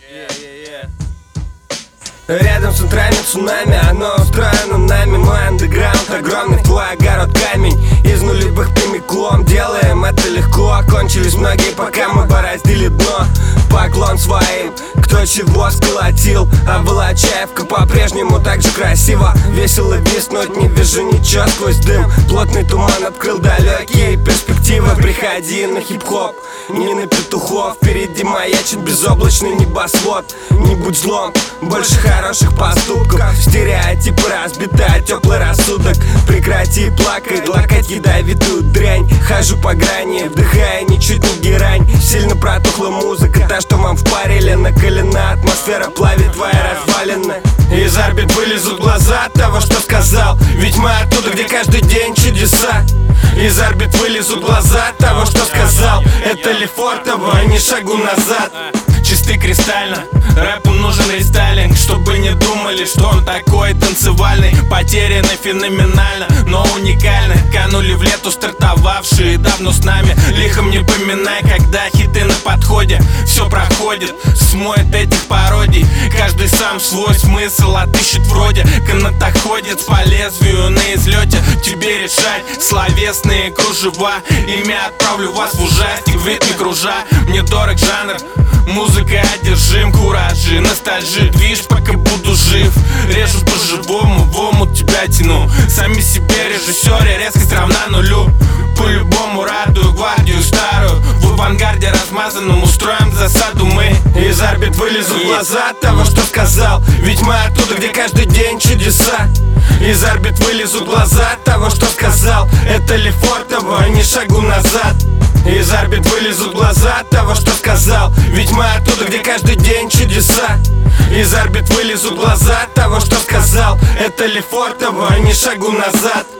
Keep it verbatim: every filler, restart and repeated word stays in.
Рядом с центральным цунами, оно устроено нами. Мой андеграунд огромный, в твой огород камень. Из нулевых прямиком, делаем это легко. Кончились многие, пока мы бороздили дно. Поклон своим, кто чего сколотил. А Волочаевка по-прежнему так же красиво. Весело виснуть, не вижу ничего сквозь дым. Плотный туман открыл далекие перспективы. Приходи на хип-хоп, не на петухов. Впереди маячит безоблачный небосвод. Не будь злом, больше хороших поступков. Стереотипы разбиты, а теплый рассудок. Прекрати плакать, лакать ядовитую дрянь. Хожу по грани, вдыхая ничуть не герань. Сильно протухла музыка, та, что вам впарили. Накалена атмосфера, плавит твои развалины. Из орбит вылезут глаза от того, что сказал. Ведь мы оттуда, где каждый день чудеса. Из орбит вылезут глаза от того, что сказал. Это Лефортово, а не шагу назад. Чистый кристально, рэпу нужен рестайлинг. Чтобы не думали, что он такой танцевальный. Потеряны феноменально, но уникально. Канули в лету стартовавшие давно с нами. Лихом не поминай, когда хиты на подходе. Все проходит, смоет этих пародий. Каждый сам свой смысл отыщет вроде. Канатоходец по лезвию на излете. Тебе решать словесные кружева. Ими отправлю вас в ужастик, в ритме кружа. Мне дорог жанр, музыка одержим, куражи, ностальжи, движ, пока буду жив. Режу по-живому, в омут тебя тяну. Сами себе режиссеры, резкость равна нулю. По-любому радую гвардию старую. В авангарде размазанном устроим засаду мы. Из орбит вылезут глаза от того, что сказал. Ведь мы оттуда, где каждый день чудеса. Из орбит вылезут глаза от того, что сказал. Это Лефортово, а не шагу назад. Из орбит вылезут глаза от того, что сказал. Ведь мы оттуда, где каждый день чудеса. Из орбит вылезут глаза от того, что сказал. Это Лефортово, а не шагу назад.